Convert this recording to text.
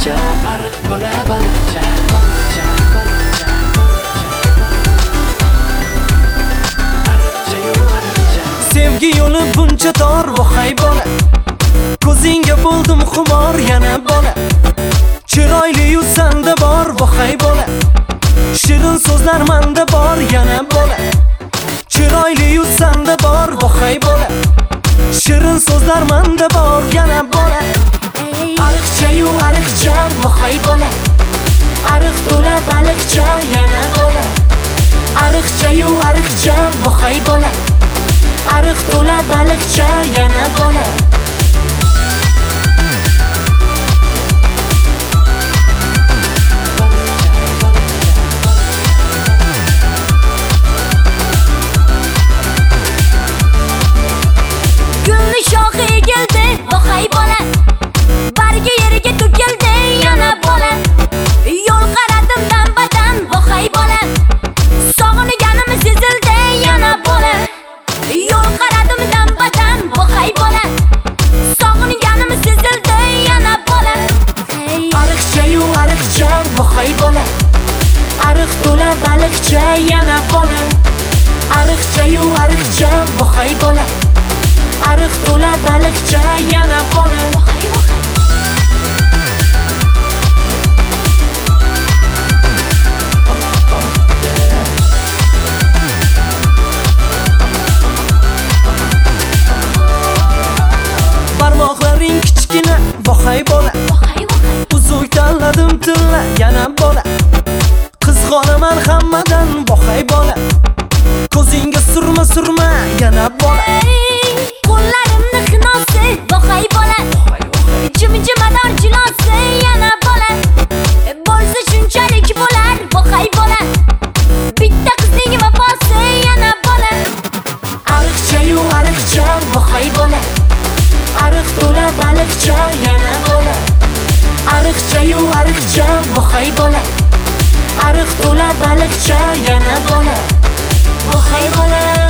baliqcha, ariq bola baliqcha. Sevgi yo'li buncha tor, vohay bola. Ko'zingga bo'ldim xumor yana bola. Chiroyli yuzanda bor, vohay bola. Shirin so'zlar menda bor yana bola. Chiroyli yuzanda bor, vohay bola. Shirin so'zlar menda bor yana bola. Ariqcha-yu ariqcha, vohay bola. Ariq to'la baliqcha yana bola. Ariqcha-yu ariqcha, vohay bola. Ariq to'la baliqcha yana bola. Gulli shoxi egildi, vohay bola. Bargi yeriga to'kildi yana bola. Yo'l qaradim dam-badam, vohay bola. Sog'inganim sezildi yana bola. Yo'l qaradim dam-badam, vohay bola. Sog'inganim sezildi yana bola. Ariqcha-yu ariqcha, vohay bola. Ariq to'la baliqcha yana bola. Ariqcha-yu ariqcha, vohay bola. Ariq to'la baliqcha yana bola. Barmoqlaring kichkina, vohay bola. Uzuq tanladim tilla yana bola. Qizg'onaman hammadan, vohay bola. Ko'zingga surma yana bola. Qo'llarimni xinosi, vohay bola. Jim-jimador jilosi yana bola. Bo'lsa shunchalik bo'lar, vohay bola. Bitta qizning vafosi yana bola. Ariqcha-yu ariqcha, vohay bola. Ariq to'la baliqcha yana bola. Ariqcha-yu ariqcha, vohay bola. Ariq to'la baliqcha yana bola. Vohay bola.